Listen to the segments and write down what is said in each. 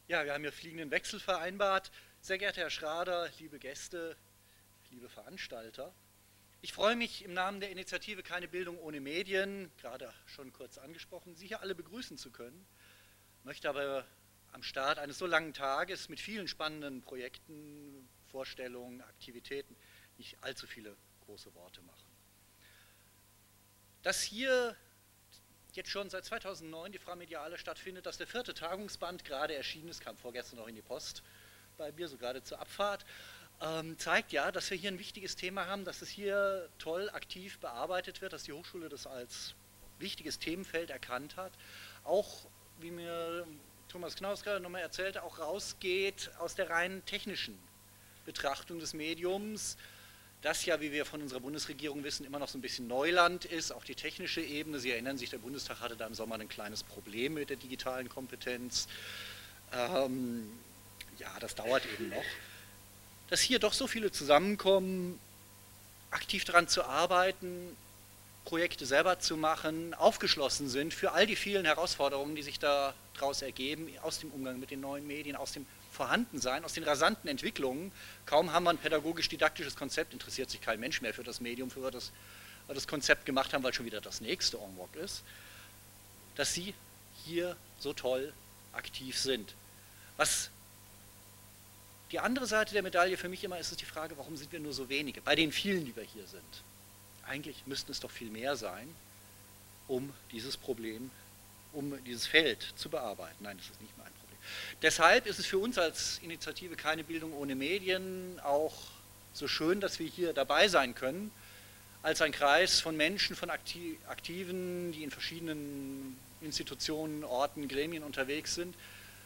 Ja, wir haben hier fliegenden Wechsel vereinbart. Sehr geehrter Herr Schrader, liebe Gäste, liebe Veranstalter. Ich freue mich im Namen der Initiative Keine Bildung ohne Medien, gerade schon kurz angesprochen, Sie hier alle begrüßen zu können, möchte aber am Start eines so langen Tages mit vielen spannenden Projekten, Vorstellungen, Aktivitäten nicht allzu viele große Worte machen. Dass hier jetzt schon seit 2009 die Framediale stattfindet, dass der 4. Tagungsband gerade erschienen ist, kam vorgestern noch in die Post bei mir, so gerade zur Abfahrt, zeigt ja, dass wir hier ein wichtiges Thema haben, dass es hier toll aktiv bearbeitet wird, dass die Hochschule das als wichtiges Themenfeld erkannt hat, auch, wie mir Thomas Knaus gerade nochmal erzählte, auch rausgeht aus der rein technischen Betrachtung des Mediums, das ja, wie wir von unserer Bundesregierung wissen, immer noch so ein bisschen Neuland ist, auch die technische Ebene. Sie erinnern sich, der Bundestag hatte da im Sommer ein kleines Problem mit der digitalen Kompetenz. Ja, das dauert eben noch. Dass hier doch so viele zusammenkommen, aktiv daran zu arbeiten, Projekte selber zu machen, aufgeschlossen sind für all die vielen Herausforderungen, die sich daraus ergeben, aus dem Umgang mit den neuen Medien, aus dem Vorhandensein, aus den rasanten Entwicklungen. Kaum haben wir ein pädagogisch-didaktisches Konzept, interessiert sich kein Mensch mehr für das Medium, für das wir das Konzept gemacht haben, weil schon wieder das nächste en vogue ist, dass Sie hier so toll aktiv sind. Was die andere Seite der Medaille für mich immer ist, ist die Frage, warum sind wir nur so wenige, bei den vielen, die wir hier sind. Eigentlich müssten es doch viel mehr sein, um dieses Problem, um dieses Feld zu bearbeiten. Nein, das ist nicht mein Problem. Deshalb ist es für uns als Initiative Keine Bildung ohne Medien auch so schön, dass wir hier dabei sein können, als ein Kreis von Menschen, von Aktiven, die in verschiedenen Institutionen, Orten, Gremien unterwegs sind,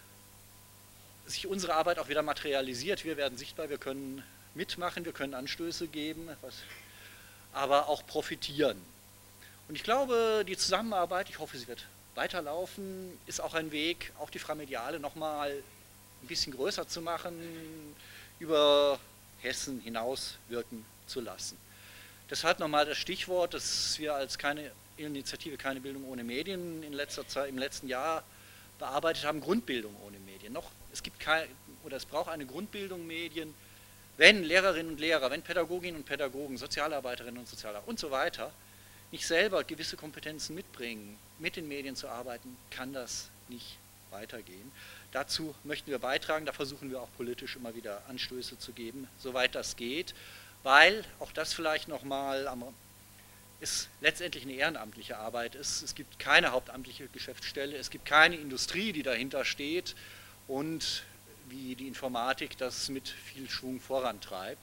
sich unsere Arbeit auch wieder materialisiert. Wir werden sichtbar, wir können mitmachen, wir können Anstöße geben, aber auch profitieren. Und ich glaube, die Zusammenarbeit, ich hoffe, sie wird weiterlaufen, ist auch ein Weg, auch die Framediale nochmal ein bisschen größer zu machen, über Hessen hinaus wirken zu lassen. Deshalb nochmal das Stichwort, dass wir als keine Initiative Keine Bildung ohne Medien in letzter Zeit, im letzten Jahr bearbeitet haben, Grundbildung ohne Medien. Es braucht eine Grundbildung Medien, wenn Lehrerinnen und Lehrer, wenn Pädagoginnen und Pädagogen, Sozialarbeiterinnen und Sozialarbeiter und so weiter nicht selber gewisse Kompetenzen mitbringen, mit den Medien zu arbeiten, kann das nicht weitergehen. Dazu möchten wir beitragen, da versuchen wir auch politisch immer wieder Anstöße zu geben, soweit das geht, weil auch das vielleicht nochmal ist letztendlich eine ehrenamtliche Arbeit ist. Es gibt keine hauptamtliche Geschäftsstelle, es gibt keine Industrie, die dahinter steht und wie die Informatik das mit viel Schwung vorantreibt.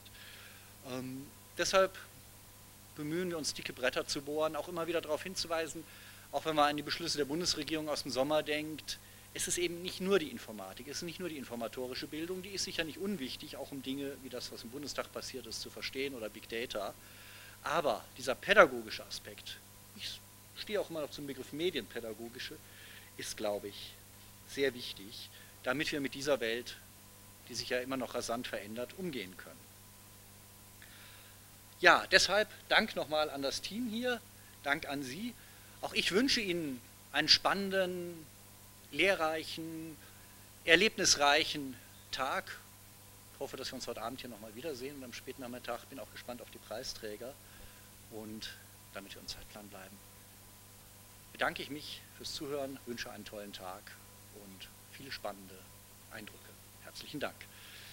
Deshalb bemühen wir uns, dicke Bretter zu bohren, auch immer wieder darauf hinzuweisen, auch wenn man an die Beschlüsse der Bundesregierung aus dem Sommer denkt, es ist eben nicht nur die Informatik, es ist nicht nur die informatorische Bildung, die ist sicher nicht unwichtig, auch um Dinge wie das, was im Bundestag passiert ist, zu verstehen oder Big Data. Aber dieser pädagogische Aspekt, ich stehe auch immer noch zum Begriff Medienpädagogische, ist, glaube ich, sehr wichtig, damit wir mit dieser Welt, die sich ja immer noch rasant verändert, umgehen können. Ja, deshalb Dank nochmal an das Team hier, Dank an Sie. Auch ich wünsche Ihnen einen spannenden, lehrreichen, erlebnisreichen Tag. Ich hoffe, dass wir uns heute Abend hier nochmal wiedersehen und am späten Nachmittag. Bin auch gespannt auf die Preisträger und damit wir im Zeitplan bleiben, bedanke ich mich fürs Zuhören, wünsche einen tollen Tag und viele spannende Eindrücke. Herzlichen Dank.